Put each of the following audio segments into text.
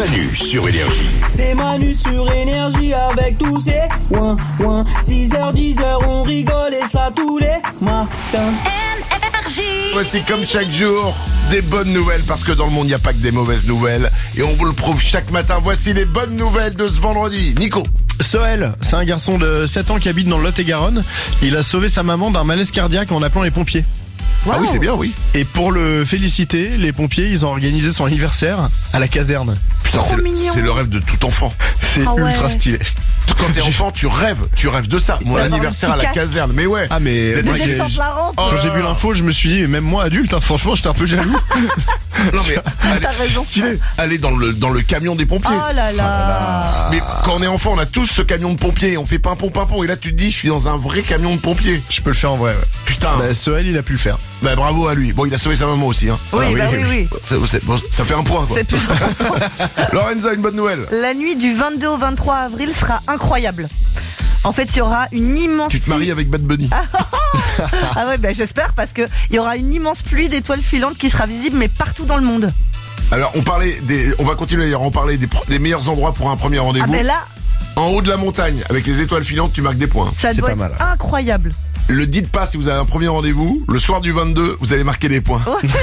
Manu sur Énergie. C'est Manu sur Énergie avec tous ces ouin ouin. 6h, 10h, on rigole et ça tous les matins. Voici comme chaque jour des bonnes nouvelles, parce que dans le monde il n'y a pas que des mauvaises nouvelles, et on vous le prouve chaque matin. Voici les bonnes nouvelles de ce vendredi. Nico. Soël, c'est un garçon de 7 ans qui habite dans le Lot-et-Garonne. Il a sauvé sa maman d'un malaise cardiaque en appelant les pompiers. Wow. Ah oui, c'est bien, oui. Et pour le féliciter, les pompiers, ils ont organisé son anniversaire à la caserne. Putain, c'est le rêve de tout enfant. C'est ultra stylé. Quand t'es enfant, tu rêves de ça. Mon anniversaire à la caserne, mais ouais. Ah mais moi, quand j'ai vu l'info, je me suis dit, mais même moi adulte, franchement, j'étais un peu jaloux. Non mais c'est stylé. Aller dans le camion des pompiers. Oh là là. Mais quand on est enfant, on a tous ce camion de pompiers. On fait pimpon, et là tu te dis, je suis dans un vrai camion de pompiers. Je peux le faire en vrai. Ouais. Putain. Soël, il a pu le faire. Bravo à lui. Bon, il a sauvé sa maman aussi. Hein. Oui, oui. Ça fait un point, quoi. C'est plus important. Lorenza, une bonne nouvelle. La nuit du 22 au 23 avril sera incroyable. En fait, il y aura une immense... Tu te maries avec Bad Bunny. Ah ouais, j'espère, parce que il y aura une immense pluie d'étoiles filantes qui sera visible, mais partout dans le monde. Alors, on va continuer d'ailleurs, on parlait des meilleurs endroits pour un premier rendez-vous. Ah ben là... En haut de la montagne, avec les étoiles filantes, tu marques des points. Ça doit être incroyable. Le dites pas si vous avez un premier rendez-vous. Le soir du 22, vous allez marquer des points.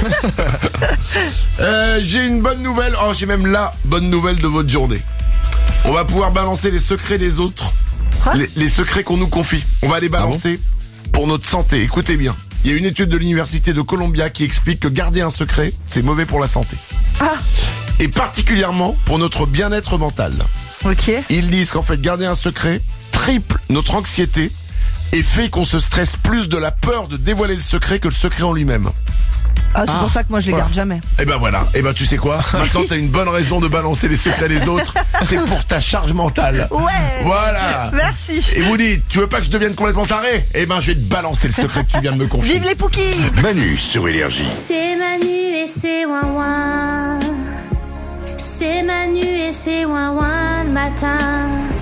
J'ai une bonne nouvelle. Oh, j'ai même la bonne nouvelle de votre journée. On va pouvoir balancer les secrets des autres. Les secrets qu'on nous confie. On va les balancer pour notre santé. Écoutez bien. Il y a une étude de l'université de Columbia qui explique que garder un secret, c'est mauvais pour la santé. Et particulièrement pour notre bien-être mental. Ok. Ils disent qu'en fait, garder un secret triple notre anxiété et fait qu'on se stresse plus de la peur de dévoiler le secret que le secret en lui-même. Ah, c'est pour ça que moi je les garde jamais. Et ben voilà, tu sais quoi? Maintenant t'as une bonne raison de balancer les secrets des autres. C'est pour ta charge mentale. Ouais. Voilà. Merci. Et vous dites, tu veux pas que je devienne complètement taré? Je vais te balancer le secret que tu viens de me confier. Vive les Pookies. Manu sur Énergie. C'est Manu et c'est ouin-ouin. C'est Manu et c'est ouin-ouin le matin.